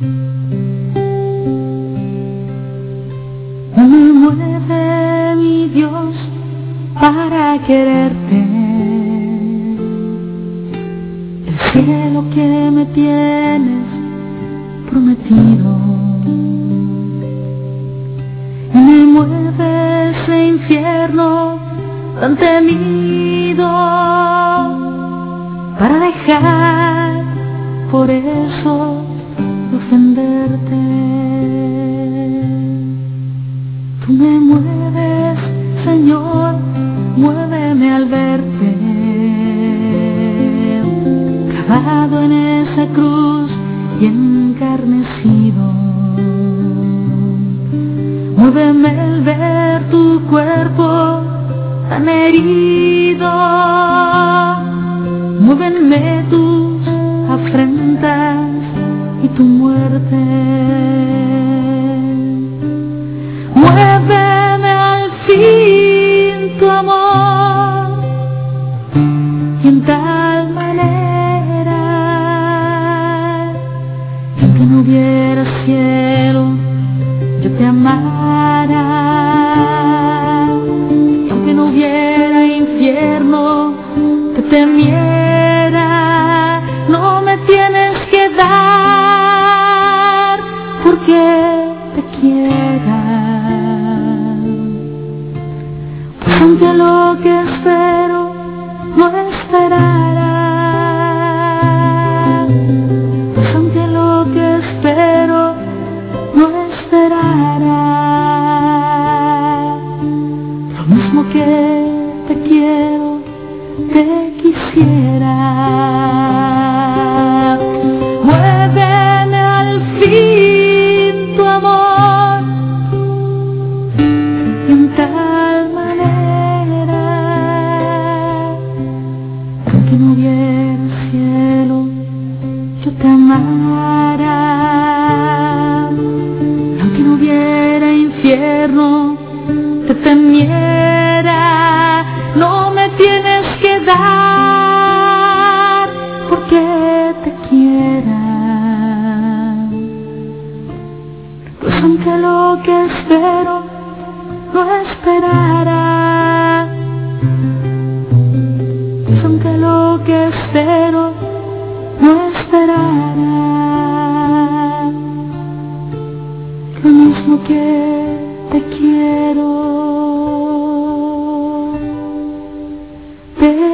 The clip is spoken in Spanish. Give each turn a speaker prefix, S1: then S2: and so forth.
S1: No me mueve mi Dios para quererte, el cielo que me tienes prometido. No me mueve ese infierno tan temido para dejar por eso de ofenderte. Tú me mueves, Señor, muéveme al verte clavado en esa cruz y encarnecido. Muéveme al ver tu cuerpo tan herido. Muéveme tus afrentas y tu muerte. Muéveme al fin tu amor, y en tal manera que aunque no hubiera cielo yo te amara, y aunque no hubiera infierno te temiera. No me tienes que dar porque te quiera, pues aunque lo que espero no esperara, pues aunque lo que espero no esperara, lo mismo que te quiero, te quisiera. Muéveme al fin tu amor, y en tal manera que aunque no hubiera cielo yo te amara, y aunque no hubiera infierno te temiera. No me tienes que dar porque te quiera, pues aunque lo que espero no esperara, pues aunque lo que espero no esperara, lo mismo que te quiero, te